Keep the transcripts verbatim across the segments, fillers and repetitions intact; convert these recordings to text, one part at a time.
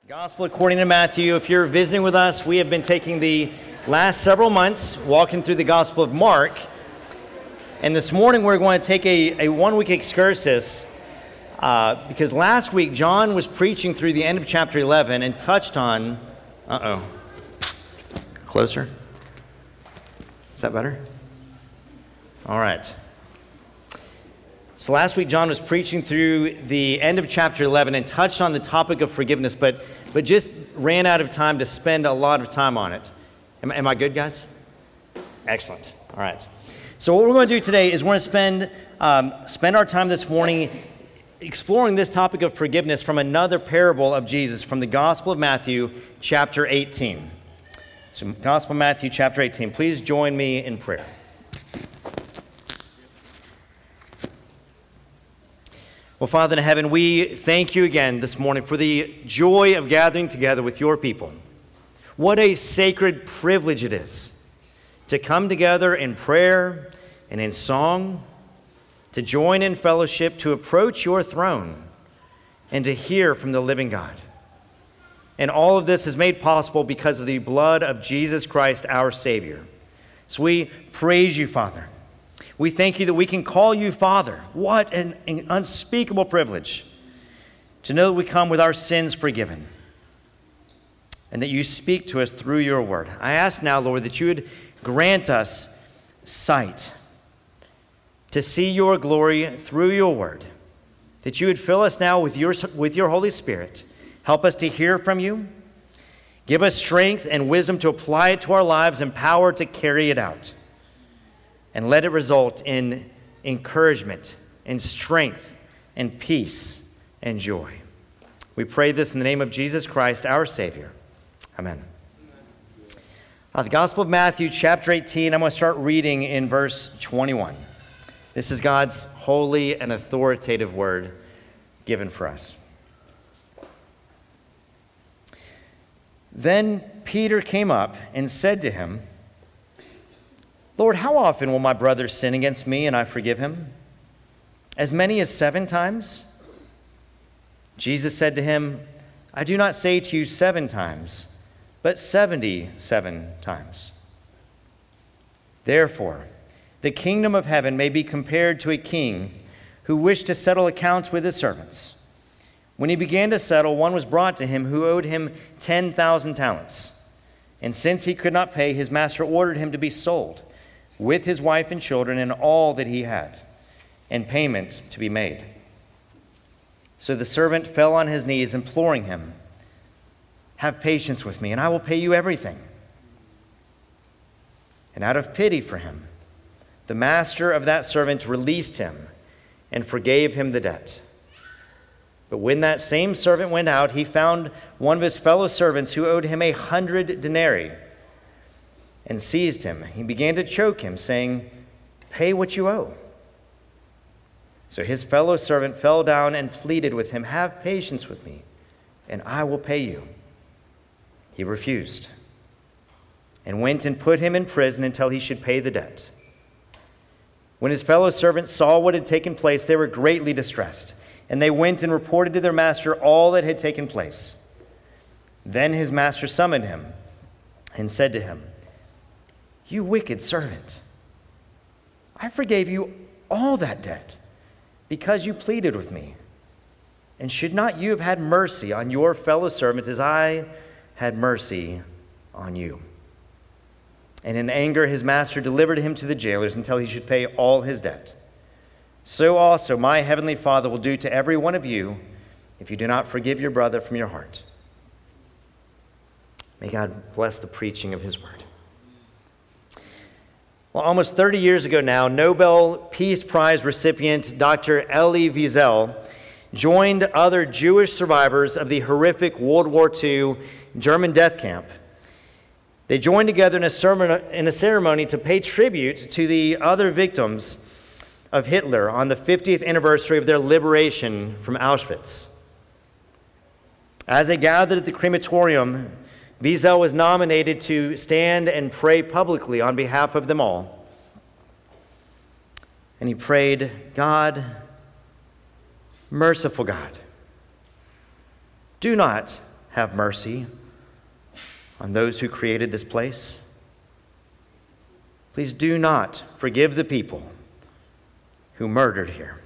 Gospel according to Matthew. If you're visiting with us, we have been taking the last several months walking through the Gospel of Mark. And this morning we're going to take a, a one-week excursus uh, because last week John was preaching through the end of chapter eleven and touched on... Uh-oh. Closer? Is that better? All right. So last week John was preaching through the end of chapter eleven and touched on the topic of forgiveness, but but just ran out of time to spend a lot of time on it. Am, am I good, guys? Excellent. All right. So what we're going to do today is we're going to spend um, spend our time this morning exploring this topic of forgiveness from another parable of Jesus from the Gospel of Matthew, chapter eighteen. So Gospel of Matthew, chapter eighteen. Please join me in prayer. Well, Father in heaven, we thank you again this morning for the joy of gathering together with your people. What a sacred privilege it is to come together in prayer and in song, to join in fellowship, to approach your throne, and to hear from the living God. And all of this is made possible because of the blood of Jesus Christ, our Savior. So we praise you, Father. We thank you that we can call you Father. What an, an unspeakable privilege to know that we come with our sins forgiven and that you speak to us through your word. I ask now, Lord, that you would grant us sight to see your glory through your word, that you would fill us now with your, with your Holy Spirit. Help us to hear from you. Give us strength and wisdom to apply it to our lives and power to carry it out. And let it result in encouragement and strength and peace and joy. We pray this in the name of Jesus Christ, our Savior. Amen. Uh, the Gospel of Matthew, chapter eighteen, I'm going to start reading in verse twenty-one. This is God's holy and authoritative word given for us. Then Peter came up and said to him, Lord, how often will my brother sin against me and I forgive him? As many as seven times? Jesus said to him, I do not say to you seven times, but seventy-seven times. Therefore, the kingdom of heaven may be compared to a king who wished to settle accounts with his servants. When he began to settle, one was brought to him who owed him ten thousand talents. And since he could not pay, his master ordered him to be sold, with his wife and children and all that he had, and payment to be made. So the servant fell on his knees, imploring him, have patience with me, and I will pay you everything. And out of pity for him, the master of that servant released him and forgave him the debt. But when that same servant went out, he found one of his fellow servants who owed him a hundred denarii, and seized him. He began to choke him, saying, pay what you owe. So his fellow servant fell down and pleaded with him, have patience with me, and I will pay you. He refused, and went and put him in prison until he should pay the debt. When his fellow servants saw what had taken place, they were greatly distressed, and they went and reported to their master all that had taken place. Then his master summoned him and said to him, you wicked servant, I forgave you all that debt because you pleaded with me. And should not you have had mercy on your fellow servant as I had mercy on you? And in anger his master delivered him to the jailers until he should pay all his debt. So also my heavenly Father will do to every one of you if you do not forgive your brother from your heart. May God bless the preaching of his word. Well, almost thirty years ago now, Nobel Peace Prize recipient Doctor Elie Wiesel joined other Jewish survivors of the horrific World War Two German death camp. They joined together in a, sermon, in a ceremony to pay tribute to the other victims of Hitler on the fiftieth anniversary of their liberation from Auschwitz. As they gathered at the crematorium, Wiesel was nominated to stand and pray publicly on behalf of them all. And he prayed, God, merciful God, do not have mercy on those who created this place. Please do not forgive the people who murdered here.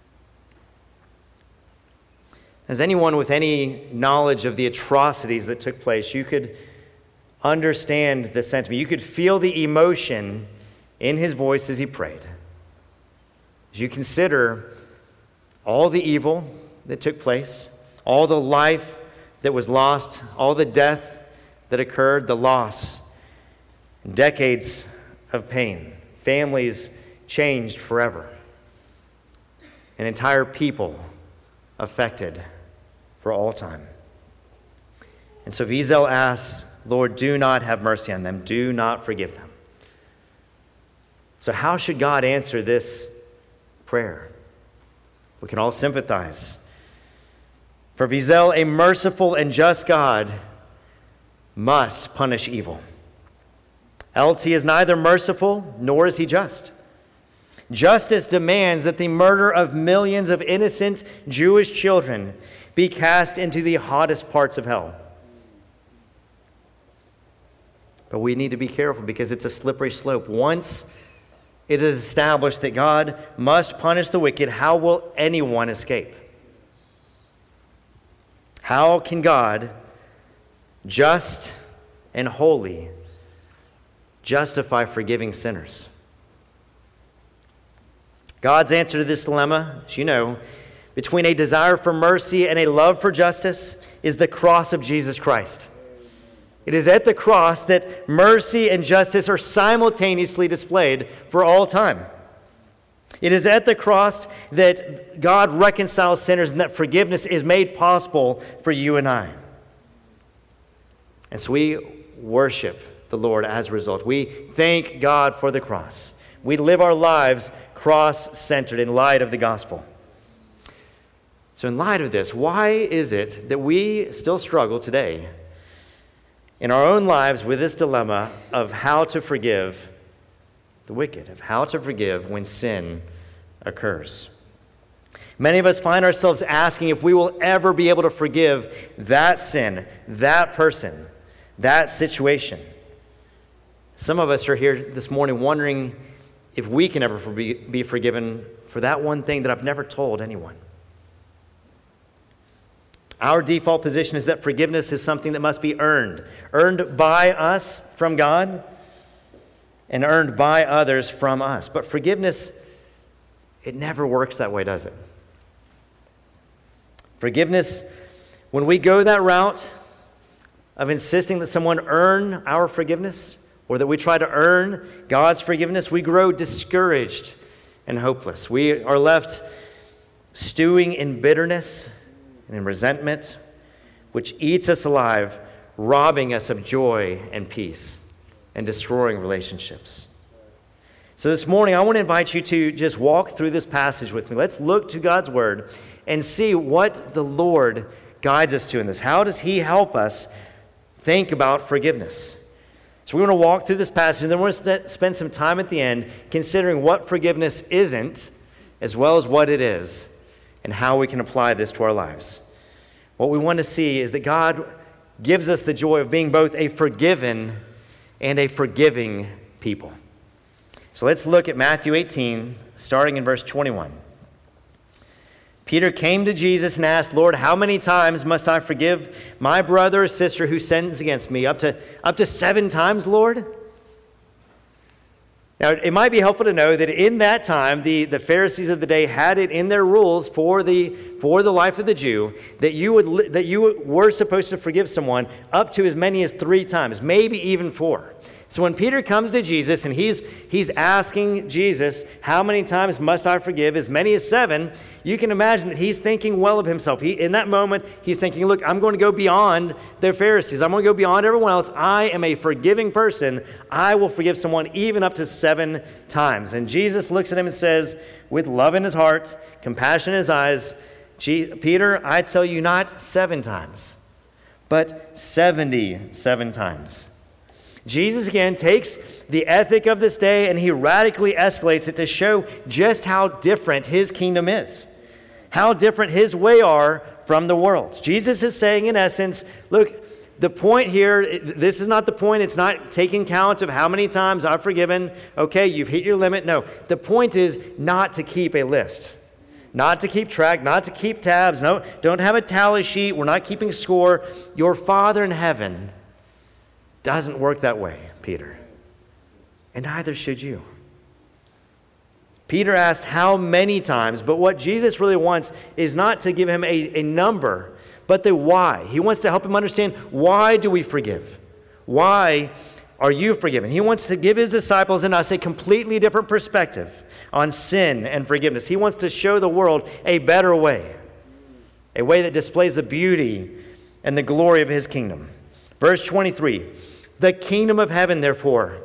As anyone with any knowledge of the atrocities that took place, you could understand the sentiment. You could feel the emotion in his voice as he prayed. As you consider all the evil that took place, all the life that was lost, all the death that occurred, the loss, decades of pain, families changed forever, an entire people affected for all time. And so Wiesel asks, Lord, do not have mercy on them. Do not forgive them. So how should God answer this prayer? We can all sympathize. For Wiesel, a merciful and just God must punish evil. Else he is neither merciful nor is he just. Justice demands that the murder of millions of innocent Jewish children be cast into the hottest parts of hell. But we need to be careful because it's a slippery slope. Once it is established that God must punish the wicked, how will anyone escape? How can God, just and holy, justify forgiving sinners? God's answer to this dilemma, as you know, between a desire for mercy and a love for justice is the cross of Jesus Christ. It is at the cross that mercy and justice are simultaneously displayed for all time. It is at the cross that God reconciles sinners and that forgiveness is made possible for you and I. And so we worship the Lord as a result. We thank God for the cross. We live our lives cross-centered in light of the gospel. So in light of this, why is it that we still struggle today in our own lives with this dilemma of how to forgive the wicked, of how to forgive when sin occurs? Many of us find ourselves asking if we will ever be able to forgive that sin, that person, that situation. Some of us are here this morning wondering if we can ever be forgiven for that one thing that I've never told anyone. Our default position is that forgiveness is something that must be earned. Earned by us from God and earned by others from us. But forgiveness, it never works that way, does it? Forgiveness, when we go that route of insisting that someone earn our forgiveness, or that we try to earn God's forgiveness, we grow discouraged and hopeless. We are left stewing in bitterness and in resentment, which eats us alive, robbing us of joy and peace and destroying relationships. So this morning, I want to invite you to just walk through this passage with me. Let's look to God's word and see what the Lord guides us to in this. How does he help us think about forgiveness? So we're going to walk through this passage, and then we're going to spend some time at the end considering what forgiveness isn't, as well as what it is, and how we can apply this to our lives. What we want to see is that God gives us the joy of being both a forgiven and a forgiving people. So let's look at Matthew eighteen, starting in verse twenty-one. Peter came to Jesus and asked, Lord, how many times must I forgive my brother or sister who sins against me? Up to, up to seven times, Lord? Now, it might be helpful to know that in that time, the, the Pharisees of the day had it in their rules for the, for the life of the Jew that you, would, that you were supposed to forgive someone up to as many as three times, maybe even four. So when Peter comes to Jesus and he's, he's asking Jesus, how many times must I forgive? As many as seven. You can imagine that he's thinking well of himself. He, in that moment, he's thinking, look, I'm going to go beyond the Pharisees. I'm going to go beyond everyone else. I am a forgiving person. I will forgive someone even up to seven times. And Jesus looks at him and says, with love in his heart, compassion in his eyes, Peter, I tell you not seven times, but seventy-seven times. Jesus again takes the ethic of this day and he radically escalates it to show just how different his kingdom is. How different his way are from the world. Jesus is saying, in essence, look, the point here, this is not the point. It's not taking count of how many times I've forgiven. Okay, you've hit your limit. No, the point is not to keep a list, not to keep track, not to keep tabs. No, don't have a tally sheet. We're not keeping score. Your Father in heaven doesn't work that way, Peter. And neither should you. Peter asked how many times, but what Jesus really wants is not to give him a, a number, but the why. He wants to help him understand, why do we forgive? Why are you forgiven? He wants to give his disciples and us a completely different perspective on sin and forgiveness. He wants to show the world a better way, a way that displays the beauty and the glory of his kingdom. Verse twenty-three, the kingdom of heaven, therefore,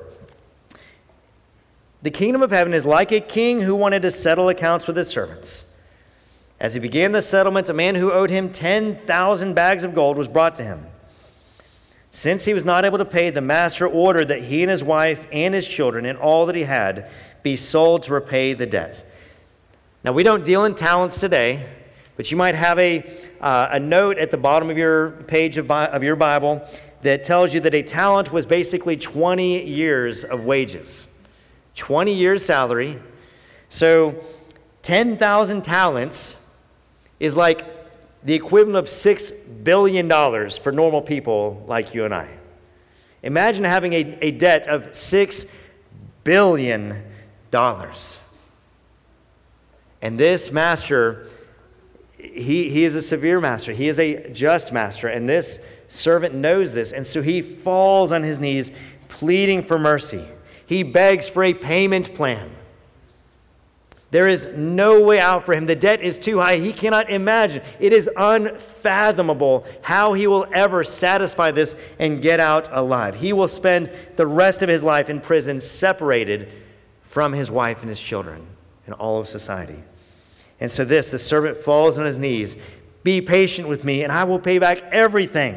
the kingdom of heaven is like a king who wanted to settle accounts with his servants. As he began the settlement, a man who owed him ten thousand bags of gold was brought to him. Since he was not able to pay, the master ordered that he and his wife and his children and all that he had be sold to repay the debt. Now, we don't deal in talents today, but you might have a, uh, a note at the bottom of your page of, Bi- of your Bible that tells you that a talent was basically twenty years of wages. twenty years salary. So ten thousand talents is like the equivalent of six billion dollars for normal people like you and I. Imagine having a, a debt of six billion dollars. And this master, he, he is a severe master. He is a just master. And this servant knows this. And so he falls on his knees, pleading for mercy. He begs for a payment plan. There is no way out for him. The debt is too high. He cannot imagine. It is unfathomable how he will ever satisfy this and get out alive. He will spend the rest of his life in prison, separated from his wife and his children and all of society. And so this, the servant falls on his knees. Be patient with me, and I will pay back everything.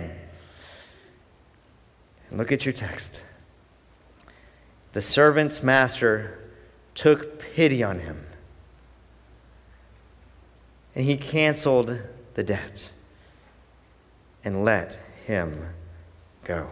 And look at your text. The servant's master took pity on him, and he canceled the debt and let him go.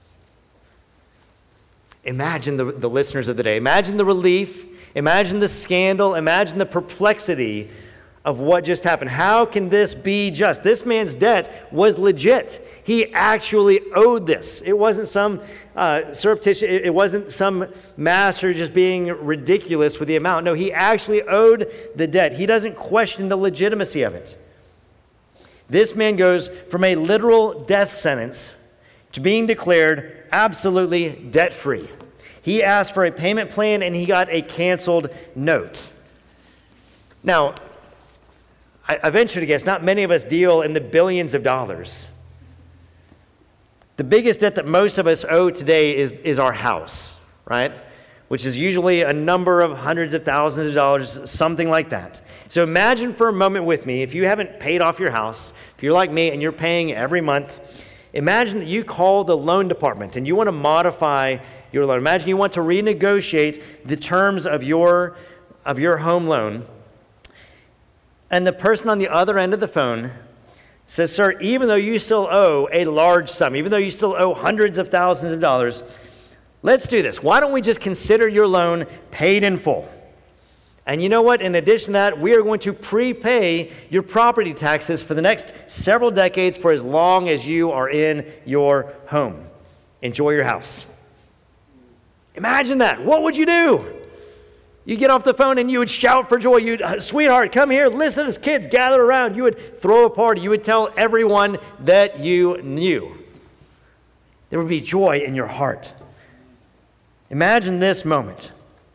Imagine the, the listeners of the day. Imagine the relief. Imagine the scandal. Imagine the perplexity of what just happened. How can this be just? This man's debt was legit. He actually owed this. It wasn't some uh, surreptitious, it, it wasn't some master just being ridiculous with the amount. No, he actually owed the debt. He doesn't question the legitimacy of it. This man goes from a literal death sentence to being declared absolutely debt-free. He asked for a payment plan and he got a canceled note. Now, I, I venture to guess not many of us deal in the billions of dollars. The biggest debt that most of us owe today is, is our house, right? Which is usually a number of hundreds of thousands of dollars, something like that. So imagine for a moment with me, if you haven't paid off your house, if you're like me and you're paying every month, imagine that you call the loan department and you want to modify your loan. Imagine you want to renegotiate the terms of your, of your home loan. And the person on the other end of the phone says, sir, even though you still owe a large sum, even though you still owe hundreds of thousands of dollars, let's do this. Why don't we just consider your loan paid in full? And you know what? In addition to that, we are going to prepay your property taxes for the next several decades for as long as you are in your home. Enjoy your house. Imagine that. What would you do? You get off the phone and you would shout for joy. You'd, sweetheart, come here. Listen, as kids gather around. You would throw a party. You would tell everyone that you knew. There would be joy in your heart. Imagine this moment.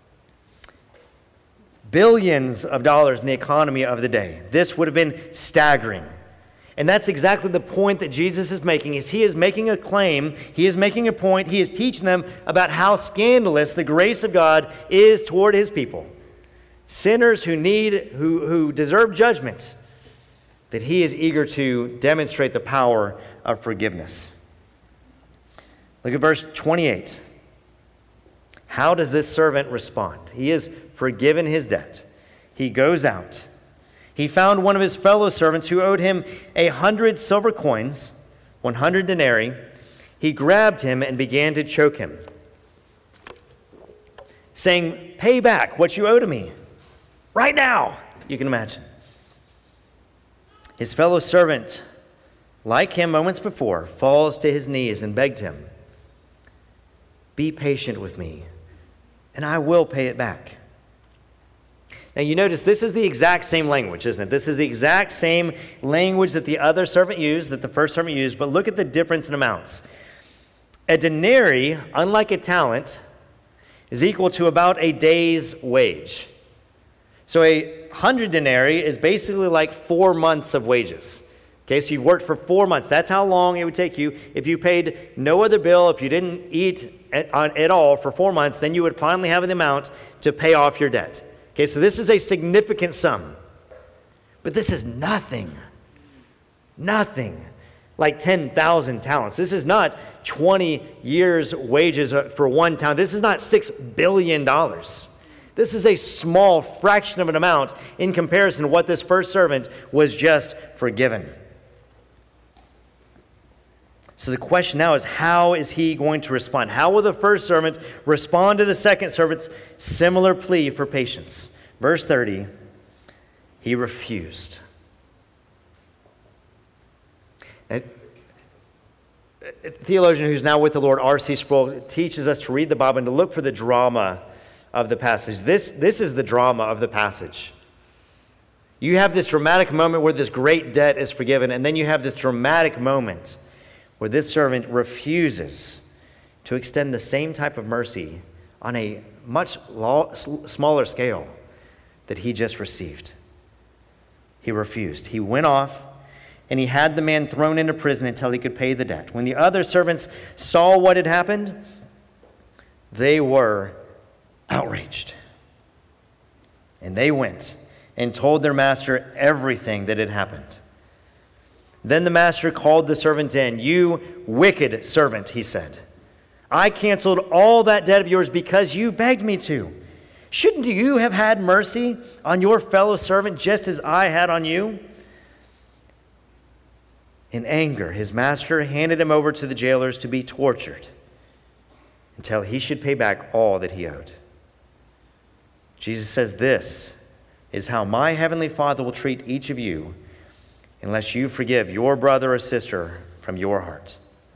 Billions of dollars in the economy of the day. This would have been staggering. And that's exactly the point that Jesus is making. Is he is making a claim, he is making a point, he is teaching them about how scandalous the grace of God is toward his people. Sinners who need, who, who deserve judgment, that he is eager to demonstrate the power of forgiveness. Look at verse twenty-eight. How does this servant respond? He has forgiven his debt. He goes out. he found one of his fellow servants who owed him a hundred silver coins, one hundred denarii. He grabbed him and began to choke him, saying, "Pay back what you owe to me right now." You can imagine. His fellow servant, like him moments before, falls to his knees and begged him, "Be patient with me, and I will pay it back." Now you notice this is the exact same language, isn't it? This is the exact same language that the other servant used, that the first servant used, but look at the difference in amounts. A denarii, unlike a talent, is equal to about a day's wage. So a hundred denarii is basically like four months of wages. Okay, so you've worked for four months. That's how long it would take you. If you paid no other bill, if you didn't eat at, on, at all for four months, then you would finally have the amount to pay off your debt. Okay, so this is a significant sum. But this is nothing. Nothing like ten thousand talents. This is not twenty years' wages for one talent. This is not six billion dollars. This is a small fraction of an amount in comparison to what this first servant was just forgiven. So the question now is, how is he going to respond? How will the first servant respond to the second servant's similar plea for patience? Verse thirty, he refused. A theologian who's now with the Lord, R C Sproul, teaches us to read the Bible and to look for the drama of the passage. This, this is the drama of the passage. You have this dramatic moment where this great debt is forgiven, and then you have this dramatic moment where this servant refuses to extend the same type of mercy on a much law, smaller scale that he just received. He refused. He went off and he had the man thrown into prison until he could pay the debt. When the other servants saw what had happened, they were outraged. And they went and told their master everything that had happened. Then the master called the servant in. "You wicked servant," he said. "I canceled all that debt of yours because you begged me to. Shouldn't you have had mercy on your fellow servant just as I had on you?" In anger, his master handed him over to the jailers to be tortured until he should pay back all that he owed. Jesus says, "This is how my heavenly Father will treat each of you unless you forgive your brother or sister from your heart."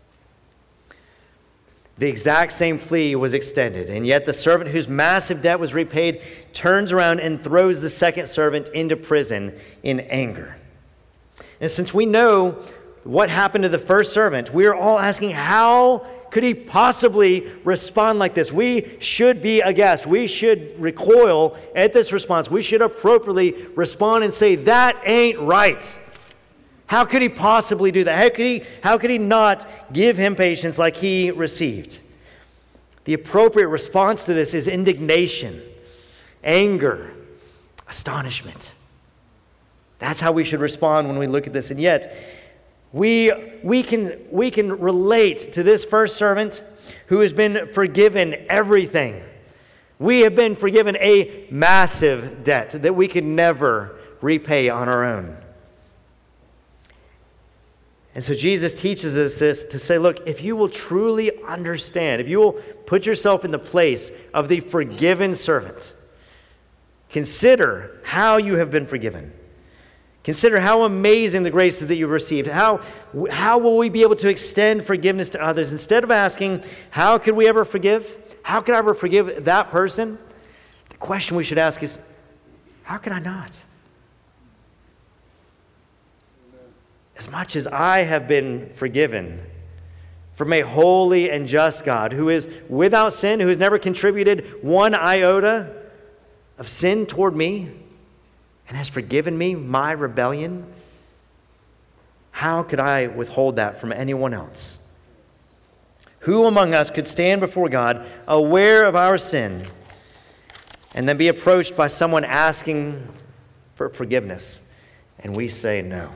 The exact same plea was extended, and yet the servant whose massive debt was repaid turns around and throws the second servant into prison in anger. And since we know what happened to the first servant, we are all asking, how could he possibly respond like this? We should be aghast. We should recoil at this response. We should appropriately respond and say, "That ain't right." How could he possibly do that? How could he, how could he not give him patience like he received? The appropriate response to this is indignation, anger, astonishment. That's how we should respond when we look at this. And yet, we, we, can, we can relate to this first servant who has been forgiven everything. We have been forgiven a massive debt that we could never repay on our own. And so Jesus teaches us this to say, look, if you will truly understand, if you will put yourself in the place of the forgiven servant, consider how you have been forgiven. Consider how amazing the grace is that you've received. How, how will we be able to extend forgiveness to others? Instead of asking, how could we ever forgive? How could I ever forgive that person? The question we should ask is, how can I not? As much as I have been forgiven from a holy and just God who is without sin, who has never contributed one iota of sin toward me and has forgiven me my rebellion, how could I withhold that from anyone else? Who among us could stand before God aware of our sin and then be approached by someone asking for forgiveness and we say no?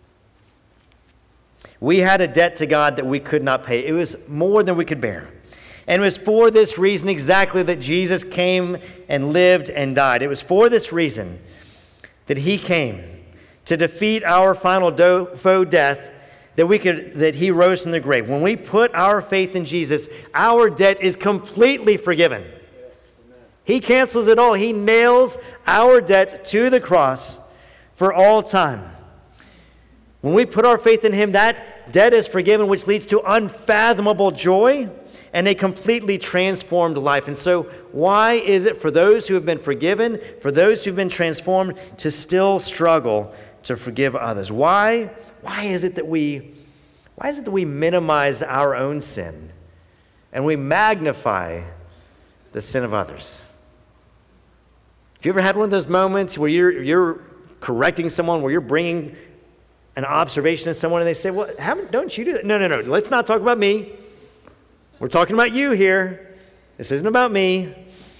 We had a debt to God that we could not pay. It was more than we could bear. And it was for this reason exactly that Jesus came and lived and died. It was for this reason that he came to defeat our final do- foe, death, that we could, that he rose from the grave. When we put our faith in Jesus, our debt is completely forgiven. Yes, he cancels it all. He nails our debt to the cross for all time. When we put our faith in him, that debt is forgiven, which leads to unfathomable joy and a completely transformed life. And so why is it for those who have been forgiven, for those who have been transformed, to still struggle to forgive others? Why, why is it that we, why is it that we minimize our own sin and we magnify the sin of others? Have you ever had one of those moments where you're, you're correcting someone, where you're bringing an observation to someone and they say, well, haven't, don't you do that? No, no, no, let's not talk about me. We're talking about you here. This isn't about me.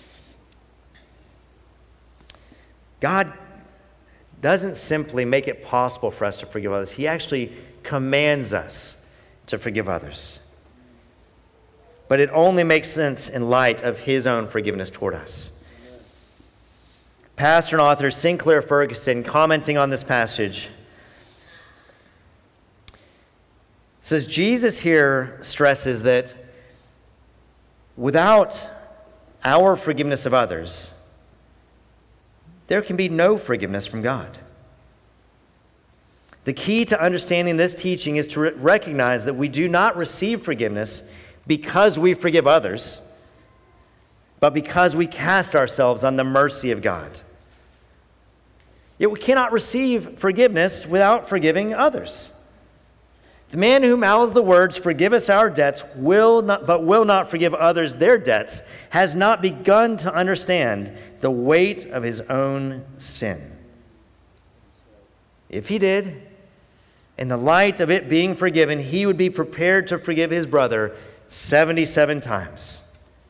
God doesn't simply make it possible for us to forgive others. He actually commands us to forgive others. But it only makes sense in light of his own forgiveness toward us. Pastor and author Sinclair Ferguson, commenting on this passage, says Jesus here stresses that without our forgiveness of others, there can be no forgiveness from God. The key to understanding this teaching is to re- recognize that we do not receive forgiveness because we forgive others, but because we cast ourselves on the mercy of God. Yet we cannot receive forgiveness without forgiving others. The man who mouths the words, "Forgive us our debts, will not, but will not forgive others their debts," has not begun to understand the weight of his own sin. If he did, in the light of it being forgiven, he would be prepared to forgive his brother seventy-seven times.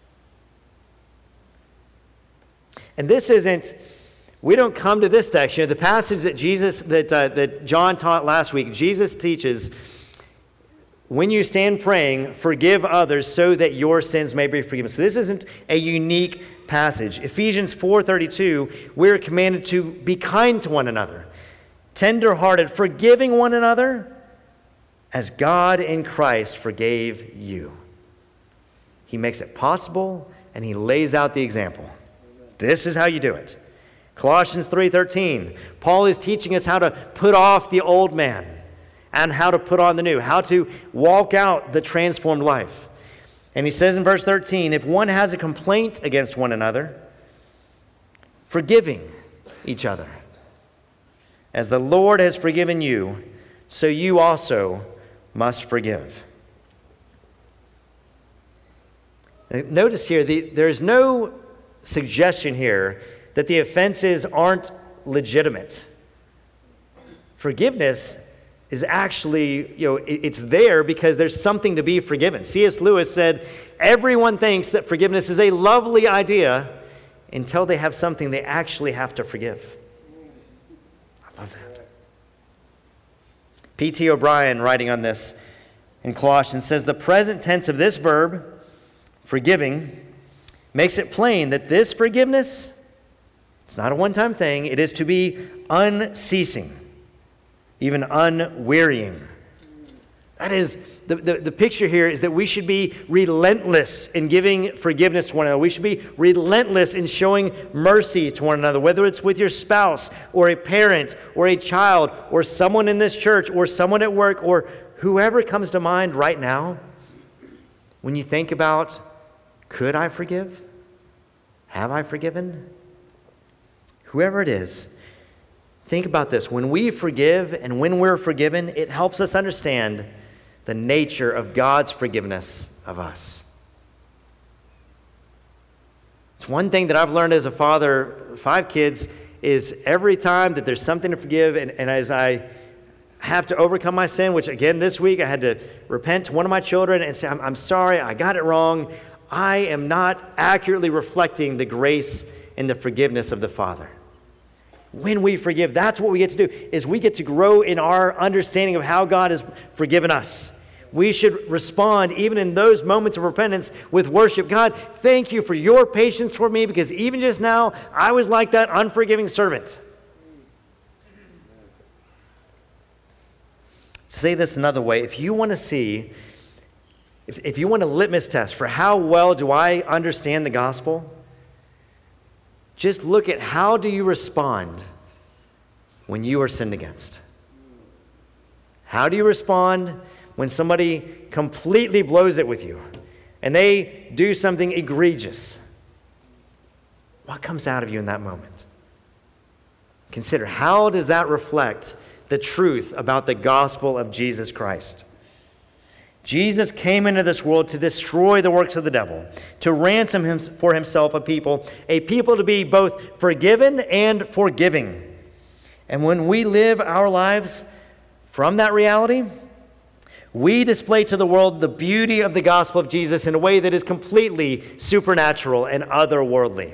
And this isn't, we don't come to this text. You know, the passage that Jesus, that uh, that John taught last week, Jesus teaches, when you stand praying, forgive others so that your sins may be forgiven. So this isn't a unique passage. Ephesians four thirty-two, we're commanded to be kind to one another, tender-hearted, forgiving one another as God in Christ forgave you. He makes it possible and he lays out the example. This is how you do it. Colossians three thirteen, Paul is teaching us how to put off the old man and how to put on the new, how to walk out the transformed life. And he says in verse thirteen, if one has a complaint against one another, forgiving each other. As the Lord has forgiven you, so you also must forgive. Notice here, the, there's no suggestion here that the offenses aren't legitimate. Forgiveness is actually, you know, it, it's there because there's something to be forgiven. C S Lewis said, everyone thinks that forgiveness is a lovely idea until they have something they actually have to forgive. I love that. P T O'Brien, writing on this in Colossians, says the present tense of this verb, forgiving, makes it plain that this forgiveness, it's not a one-time thing, it is to be unceasing, even unwearying. That is, the, the, the picture here is that we should be relentless in giving forgiveness to one another. We should be relentless in showing mercy to one another, whether it's with your spouse or a parent or a child or someone in this church or someone at work or whoever comes to mind right now. When you think about, could I forgive? Have I forgiven? Whoever it is, think about this. When we forgive and when we're forgiven, it helps us understand the nature of God's forgiveness of us. It's one thing that I've learned as a father, five kids, is every time that there's something to forgive, and, and as I have to overcome my sin, which again this week I had to repent to one of my children and say, I'm, I'm sorry, I got it wrong. I am not accurately reflecting the grace and the forgiveness of the Father. When we forgive, that's what we get to do, is we get to grow in our understanding of how God has forgiven us. We should respond, even in those moments of repentance, with worship. God, thank you for your patience toward me, because even just now, I was like that unforgiving servant. Say this another way. If you want to see, if, if you want a litmus test for how well do I understand the gospel, just look at how do you respond when you are sinned against. How do you respond when somebody completely blows it with you and they do something egregious? What comes out of you in that moment? Consider, how does that reflect the truth about the gospel of Jesus Christ? Jesus came into this world to destroy the works of the devil, to ransom him for himself a people, a people to be both forgiven and forgiving. And when we live our lives from that reality, we display to the world the beauty of the gospel of Jesus in a way that is completely supernatural and otherworldly.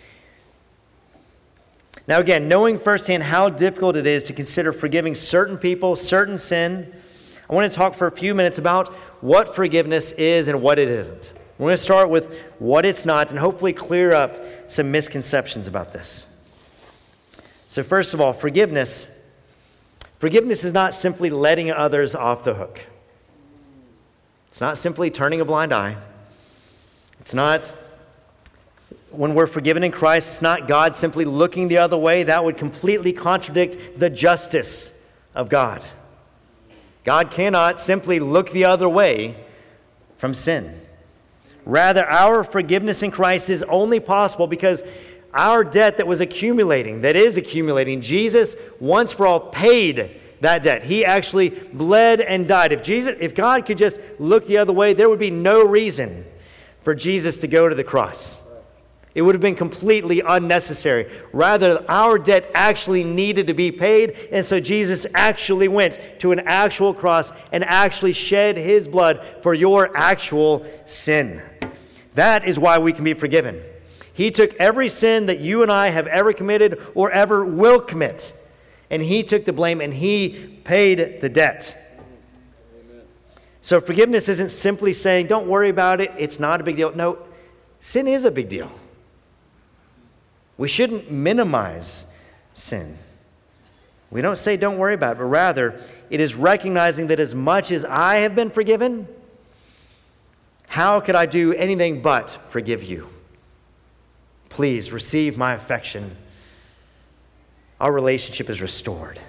Now again, knowing firsthand how difficult it is to consider forgiving certain people, certain sin, I want to talk for a few minutes about what forgiveness is and what it isn't. We're going to start with what it's not and hopefully clear up some misconceptions about this. So first of all, forgiveness. Forgiveness is not simply letting others off the hook. It's not simply turning a blind eye. It's not, when we're forgiven in Christ, it's not God simply looking the other way. That would completely contradict the justice of God. God cannot simply look the other way from sin. Rather, our forgiveness in Christ is only possible because our debt that was accumulating, that is accumulating, Jesus once for all paid that debt. He actually bled and died. If Jesus, if God could just look the other way, there would be no reason for Jesus to go to the cross. It would have been completely unnecessary. Rather, our debt actually needed to be paid, and so Jesus actually went to an actual cross and actually shed his blood for your actual sin. That is why we can be forgiven. He took every sin that you and I have ever committed or ever will commit, and he took the blame and he paid the debt. Amen. So forgiveness isn't simply saying, don't worry about it, it's not a big deal. No, sin is a big deal. We shouldn't minimize sin. We don't say don't worry about it, but rather it is recognizing that as much as I have been forgiven, how could I do anything but forgive you? Please receive my affection. Our relationship is restored.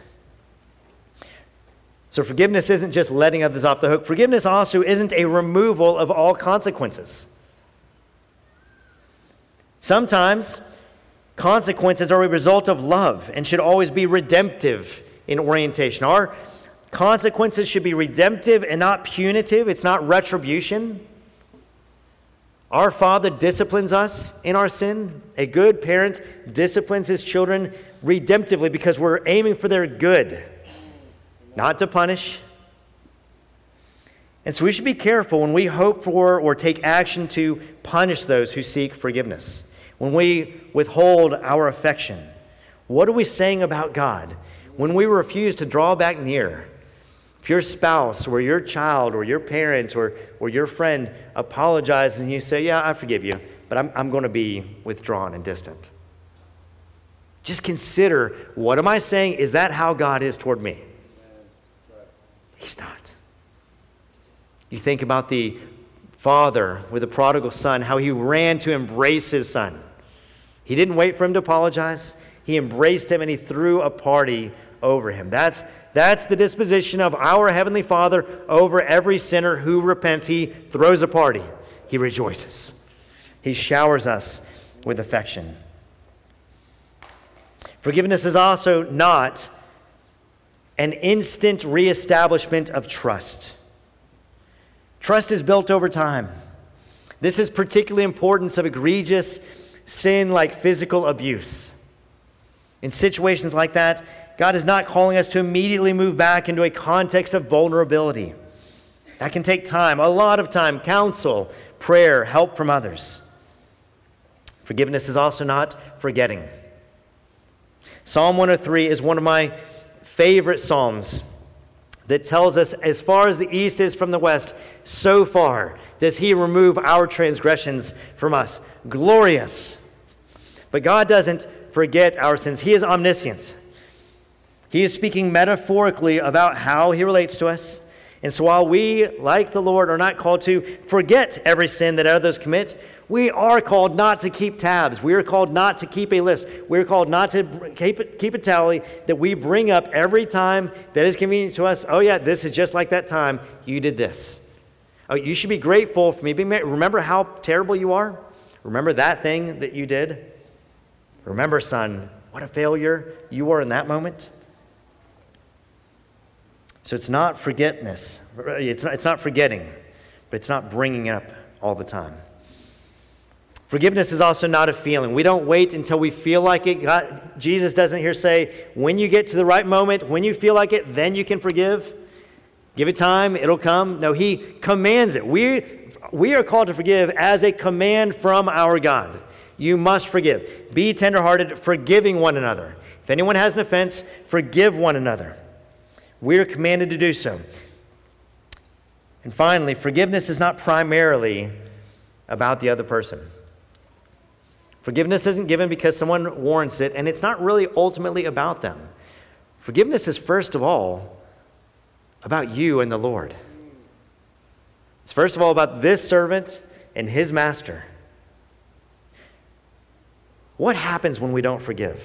So forgiveness isn't just letting others off the hook. Forgiveness also isn't a removal of all consequences. Sometimes consequences are a result of love and should always be redemptive in orientation. Our consequences should be redemptive and not punitive. It's not retribution. Our Father disciplines us in our sin. A good parent disciplines his children redemptively because we're aiming for their good, not to punish. And so we should be careful when we hope for or take action to punish those who seek forgiveness. When we withhold our affection, what are we saying about God? When we refuse to draw back near, if your spouse or your child or your parent or, or your friend apologizes and you say, yeah, I forgive you, but I'm, I'm going to be withdrawn and distant. Just consider, what am I saying? Is that how God is toward me? He's not. You think about the father with the prodigal son, how he ran to embrace his son. He didn't wait for him to apologize. He embraced him and he threw a party over him. That's, that's the disposition of our Heavenly Father over every sinner who repents. He throws a party. He rejoices. He showers us with affection. Forgiveness is also not an instant reestablishment of trust. Trust is built over time. This is particularly important of egregious sin like physical abuse. In situations like that, God is not calling us to immediately move back into a context of vulnerability. That can take time, a lot of time, counsel, prayer, help from others. Forgiveness is also not forgetting. Psalm one oh three is one of my favorite psalms that tells us, as far as the east is from the west, so far does he remove our transgressions from us. Glorious. But God doesn't forget our sins. He is omniscient. He is speaking metaphorically about how he relates to us. And so while we, like the Lord, are not called to forget every sin that others commit, we are called not to keep tabs. We are called not to keep a list. We are called not to keep, keep a tally that we bring up every time that is convenient to us. Oh yeah, this is just like that time you did this. Oh, you should be grateful for me being married. Remember how terrible you are? Remember that thing that you did? Remember, son, what a failure you were in that moment? So it's not forgetness. It's not, it's not forgetting, but it's not bringing it up all the time. Forgiveness is also not a feeling. We don't wait until we feel like it. God, Jesus doesn't here say, when you get to the right moment, when you feel like it, then you can forgive. Give it time, it'll come. No, he commands it. We, we are called to forgive as a command from our God. You must forgive. Be tenderhearted, forgiving one another. If anyone has an offense, forgive one another. We are commanded to do so. And finally, forgiveness is not primarily about the other person. Forgiveness isn't given because someone warrants it, and it's not really ultimately about them. Forgiveness is first of all about you and the Lord. It's first of all about this servant and his master. What happens when we don't forgive?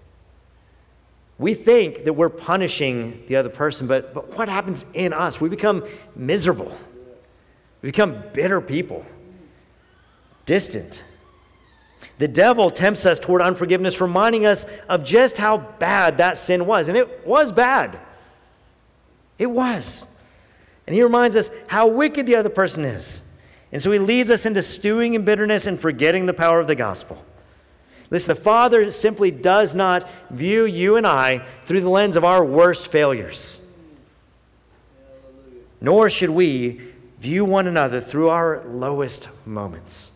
We think that we're punishing the other person, but, but what happens in us? We become miserable. We become bitter people, distant. The devil tempts us toward unforgiveness, reminding us of just how bad that sin was. And it was bad. It was. And he reminds us how wicked the other person is. And so he leads us into stewing in bitterness and forgetting the power of the gospel. Listen, the Father simply does not view you and I through the lens of our worst failures. Nor should we view one another through our lowest moments.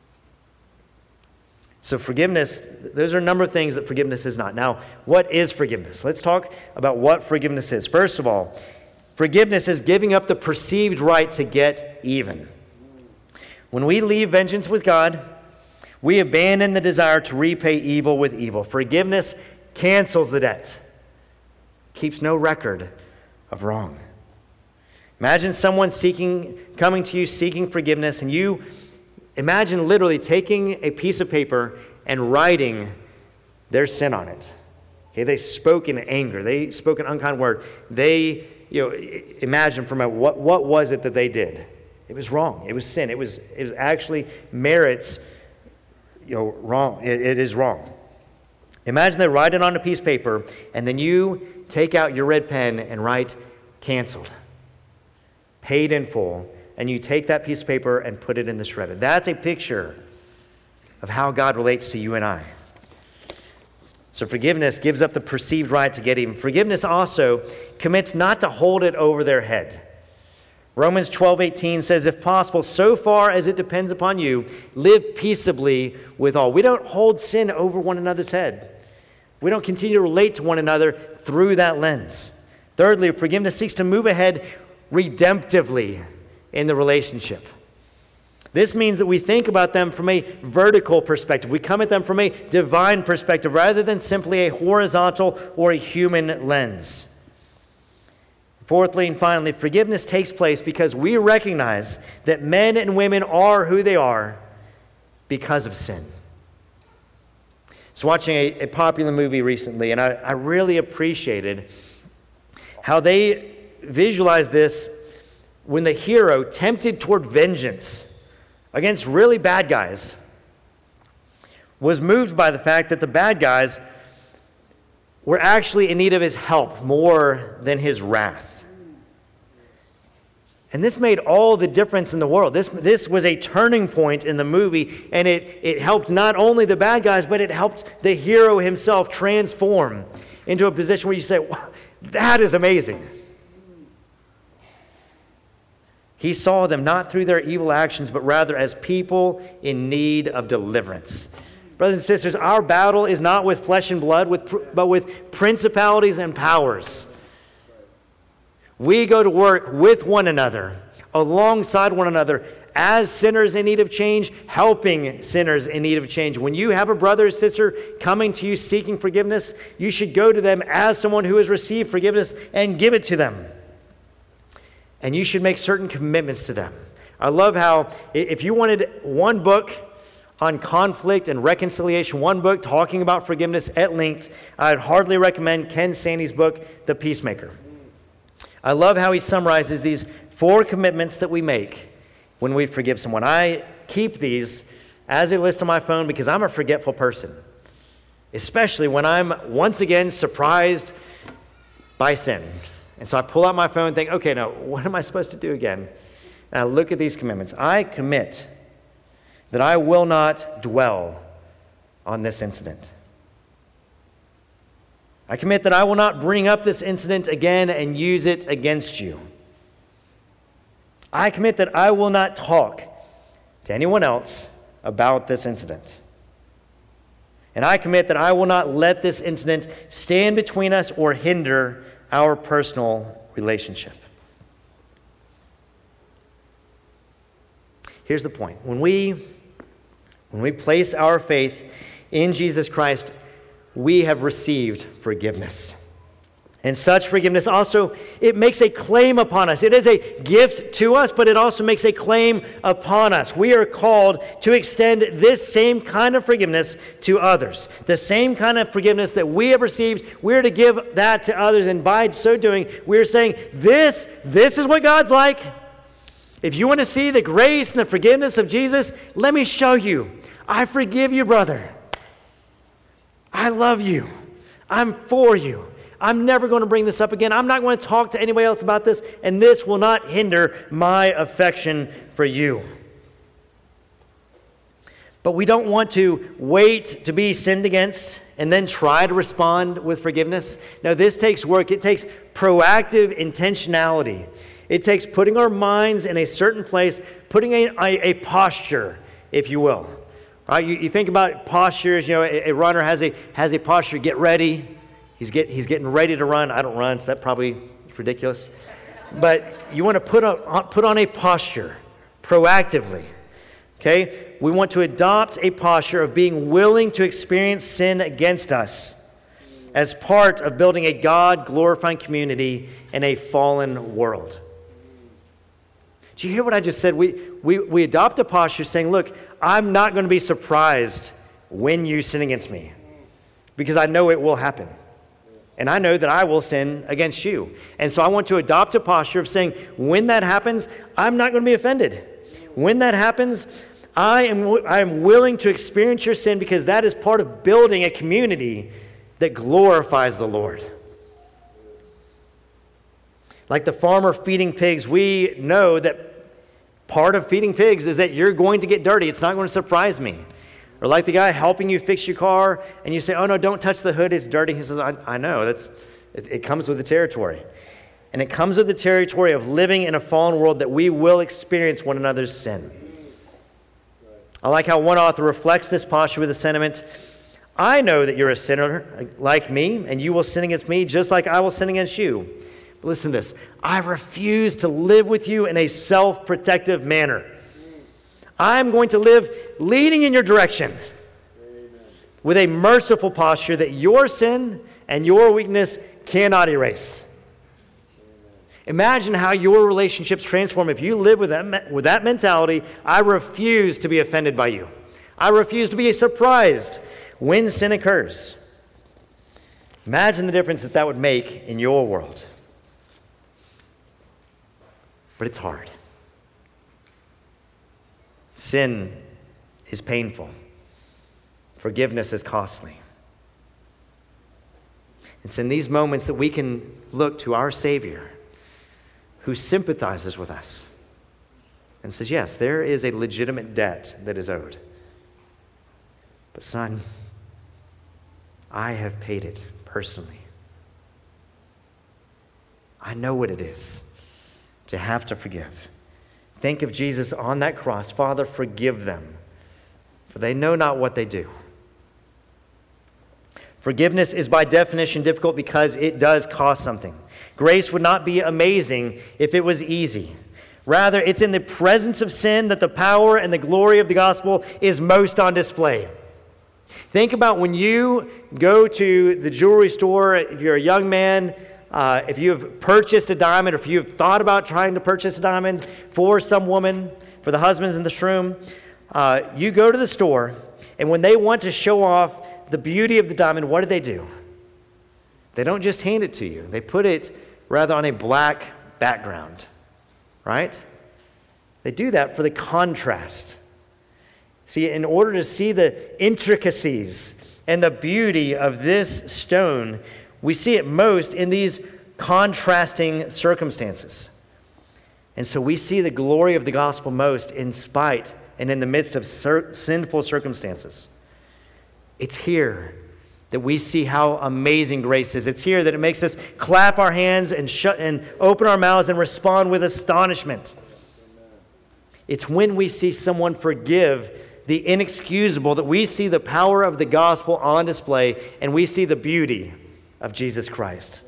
So forgiveness, those are a number of things that forgiveness is not. Now, what is forgiveness? Let's talk about what forgiveness is. First of all, forgiveness is giving up the perceived right to get even. When we leave vengeance with God, we abandon the desire to repay evil with evil. Forgiveness cancels the debt, keeps no record of wrong. Imagine someone seeking, coming to you seeking forgiveness, and you imagine literally taking a piece of paper and writing their sin on it. Okay, they spoke in anger. They spoke an unkind word. They, you know, imagine from a, what what was it that they did? It was wrong. It was sin. It was it was actually merits. You know, wrong. It, it is wrong. Imagine they write it on a piece of paper, and then you take out your red pen and write "canceled," paid in full. And you take that piece of paper and put it in the shredder. That's a picture of how God relates to you and I. So forgiveness gives up the perceived right to get even. Forgiveness also commits not to hold it over their head. Romans twelve eighteen says, if possible, so far as it depends upon you, live peaceably with all. We don't hold sin over one another's head. We don't continue to relate to one another through that lens. Thirdly, forgiveness seeks to move ahead redemptively in the relationship. This means that we think about them from a vertical perspective. We come at them from a divine perspective rather than simply a horizontal or a human lens. Fourthly and finally, forgiveness takes place because we recognize that men and women are who they are because of sin. I was watching a, a popular movie recently, and I, I really appreciated how they visualized this when the hero, tempted toward vengeance against really bad guys, was moved by the fact that the bad guys were actually in need of his help more than his wrath. And this made all the difference in the world. This, this was a turning point in the movie, and it, it helped not only the bad guys, but it helped the hero himself transform into a position where you say, wow, that is amazing. He saw them not through their evil actions, but rather as people in need of deliverance. Brothers and sisters, our battle is not with flesh and blood, with, but with principalities and powers. We go to work with one another, alongside one another, as sinners in need of change, helping sinners in need of change. When you have a brother or sister coming to you seeking forgiveness, you should go to them as someone who has received forgiveness and give it to them. And you should make certain commitments to them. I love how if you wanted one book on conflict and reconciliation, one book talking about forgiveness at length, I'd hardly recommend Ken Sande's book, The Peacemaker. I love how he summarizes these four commitments that we make when we forgive someone. I keep these as a list on my phone because I'm a forgetful person, especially when I'm once again surprised by sin. And so I pull out my phone and think, okay, now what am I supposed to do again? And I look at these commitments. I commit that I will not dwell on this incident. I commit that I will not bring up this incident again and use it against you. I commit that I will not talk to anyone else about this incident. And I commit that I will not let this incident stand between us or hinder our personal relationship. Here's the point. When we, when we place our faith in Jesus Christ, we have received forgiveness. And such forgiveness also, it makes a claim upon us. It is a gift to us, but it also makes a claim upon us. We are called to extend this same kind of forgiveness to others. The same kind of forgiveness that we have received, we're to give that to others. And by so doing, we're saying, this, this is what God's like. If you want to see the grace and the forgiveness of Jesus, let me show you. I forgive you, brother. I love you. I'm for you. I'm never going to bring this up again. I'm not going to talk to anybody else about this, and this will not hinder my affection for you. But we don't want to wait to be sinned against and then try to respond with forgiveness. Now, this takes work. It takes proactive intentionality. It takes putting our minds in a certain place, putting a, a, a posture, if you will. Right? You, you think about postures. You know, a, a runner has a has a posture. Get ready. He's get he's getting ready to run. I don't run, so that probably is ridiculous. But you want to put on put on a posture proactively. Okay? We want to adopt a posture of being willing to experience sin against us as part of building a God-glorifying community in a fallen world. Do you hear what I just said? We, we, we adopt a posture saying, look, I'm not going to be surprised when you sin against me because I know it will happen. And I know that I will sin against you. And so I want to adopt a posture of saying, when that happens, I'm not going to be offended. When that happens, I am, I am willing to experience your sin because that is part of building a community that glorifies the Lord. Like the farmer feeding pigs, we know that part of feeding pigs is that you're going to get dirty. It's not going to surprise me. Or like the guy helping you fix your car, and you say, oh no, don't touch the hood, it's dirty. He says, I, I know, that's it, it comes with the territory. And it comes with the territory of living in a fallen world that we will experience one another's sin. I like how one author reflects this posture with the sentiment, I know that you're a sinner like me, and you will sin against me just like I will sin against you. But listen to this. I refuse to live with you in a self-protective manner. I'm going to live leading in your direction. Amen. With a merciful posture that your sin and your weakness cannot erase. Amen. Imagine how your relationships transform if you live with that, with that mentality. I refuse to be offended by you. I refuse to be surprised when sin occurs. Imagine the difference that that would make in your world. But it's hard. Sin is painful. Forgiveness is costly. It's in these moments that we can look to our Savior who sympathizes with us and says, yes, there is a legitimate debt that is owed. But son, I have paid it personally. I know what it is to have to forgive. Think of Jesus on that cross. Father, forgive them, for they know not what they do. Forgiveness is by definition difficult because it does cost something. Grace would not be amazing if it was easy. Rather, it's in the presence of sin that the power and the glory of the gospel is most on display. Think about when you go to the jewelry store, if you're a young man, uh, if you have purchased a diamond, or if you have thought about trying to purchase a diamond for some woman, for the husbands in this room, uh, you go to the store, and when they want to show off the beauty of the diamond, what do they do? They don't just hand it to you. They put it rather on a black background. Right? They do that for the contrast. See, in order to see the intricacies and the beauty of this stone, we see it most in these contrasting circumstances. And so we see the glory of the gospel most in spite and in the midst of cir- sinful circumstances. It's here that we see how amazing grace is. It's here that it makes us clap our hands and shut and open our mouths and respond with astonishment. It's when we see someone forgive the inexcusable that we see the power of the gospel on display, and we see the beauty of Jesus Christ.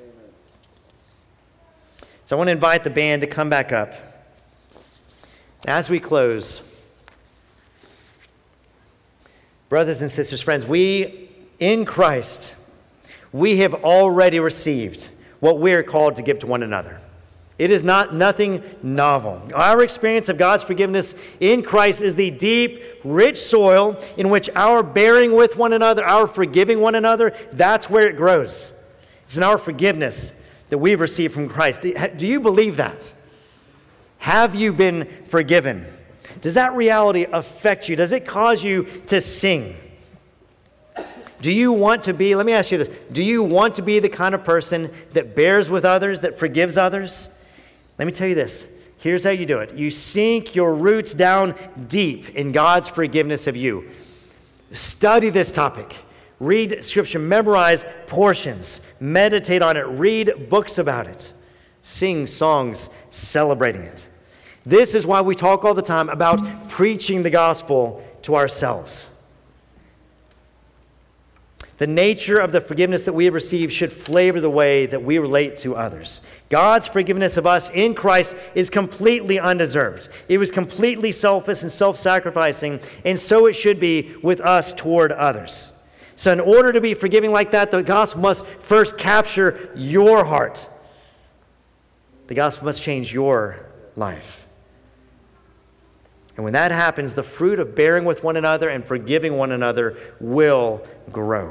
So I want to invite the band to come back up. As we close, brothers and sisters, friends, we in Christ, we have already received what we are called to give to one another. It is not nothing novel. Our experience of God's forgiveness in Christ is the deep, rich soil in which our bearing with one another, our forgiving one another, that's where it grows. It's in our forgiveness that we've received from Christ. Do you believe that? Have you been forgiven? Does that reality affect you? Does it cause you to sing? Do you want to be, let me ask you this, do you want to be the kind of person that bears with others, that forgives others? Let me tell you this, here's how you do it. You sink your roots down deep in God's forgiveness of you. Study this topic. Read Scripture, memorize portions, meditate on it, read books about it, sing songs celebrating it. This is why we talk all the time about preaching the gospel to ourselves. The nature of the forgiveness that we have received should flavor the way that we relate to others. God's forgiveness of us in Christ is completely undeserved. It was completely selfless and self-sacrificing, and so it should be with us toward others. So in order to be forgiving like that, the gospel must first capture your heart. The gospel must change your life. And when that happens, the fruit of bearing with one another and forgiving one another will grow.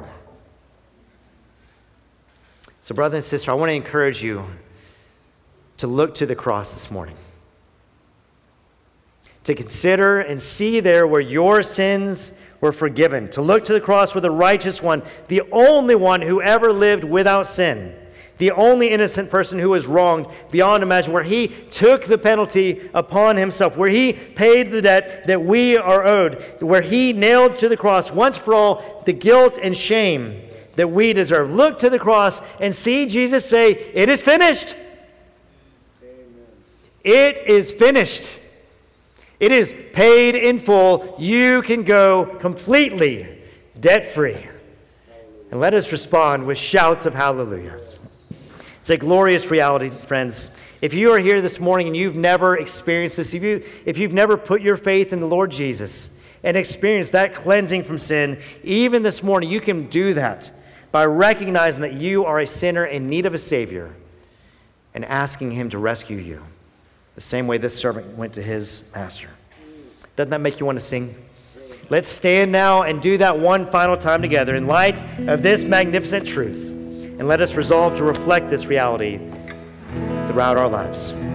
So brother and sister, I want to encourage you to look to the cross this morning. To consider and see there where your sins were forgiven. To look to the cross where the righteous one, the only one who ever lived without sin, the only innocent person who was wronged beyond imagine, where he took the penalty upon himself, where he paid the debt that we are owed, where he nailed to the cross once for all the guilt and shame that we deserve. Look to the cross and see Jesus say, "It is finished." Amen. It is finished. It is paid in full. You can go completely debt-free. And let us respond with shouts of hallelujah. It's a glorious reality, friends. If you are here this morning and you've never experienced this, if, you, if you've never put your faith in the Lord Jesus and experienced that cleansing from sin, even this morning you can do that by recognizing that you are a sinner in need of a Savior and asking Him to rescue you, the same way this servant went to his master. Doesn't that make you want to sing? Let's stand now and do that one final time together in light of this magnificent truth. And let us resolve to reflect this reality throughout our lives.